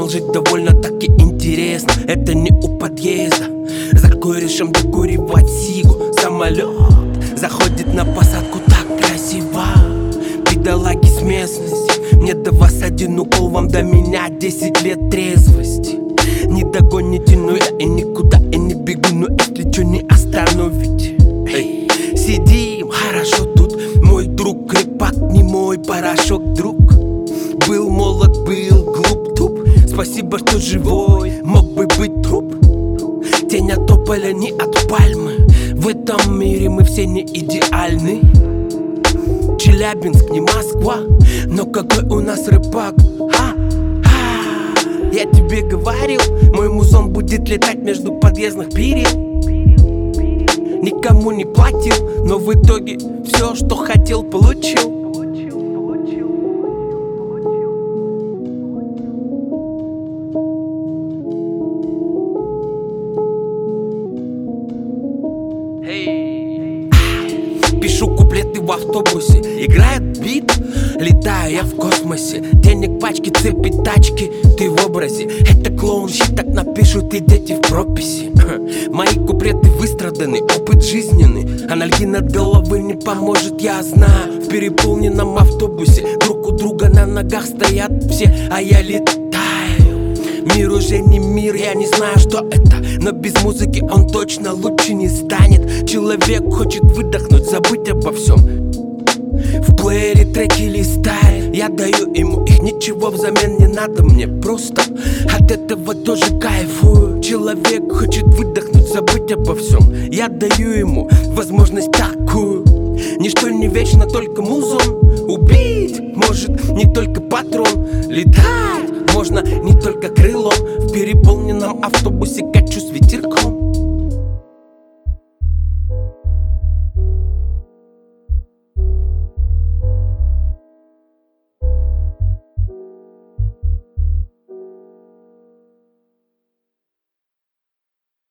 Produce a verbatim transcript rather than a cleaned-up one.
жить довольно-таки интересно. Это не у подъезда, за корешем докуривать сигу. Самолет заходит на посадку так красиво. Бедолаги с местности, мне до вас один укол, вам до меня десять лет трезвости. Не догоните, но я и никуда и не бегу, но если чё не остановите. Эй, сидим, хорошо тут, мой друг крепак, не мой порошок, друг. Был молод, был глуп, туп, спасибо, что живой, мог бы быть труп. Тень от тополя, не от пальмы, в этом мире мы все не идеальны. Челябинск не Москва, но какой у нас рэпак. Ха, ха. Я тебе говорил, мой музон будет летать между подъездных перил. Никому не платил, но в итоге все, что хотел, получил. Пишу куплеты в автобусе, играет бит, летаю я в космосе. Денег пачки, цепи, тачки, ты в образе. Это клоун, щит, так напишут и дети в прописи. Мои куплеты выстраданы, опыт жизненный. Анальгин от головы не поможет, я знаю. В переполненном автобусе друг у друга на ногах стоят все, а я летаю. Мир уже не мир, я не знаю, что это, но без музыки он точно лучше не станет. Человек хочет выдохнуть, забыть обо всем. В плеере треки листает, я даю ему их, ничего взамен не надо мне, просто от этого тоже кайфую. Человек хочет выдохнуть, забыть обо всем, я даю ему возможность такую. Ничто не вечно, только музон. Убить может не только патрон. Летай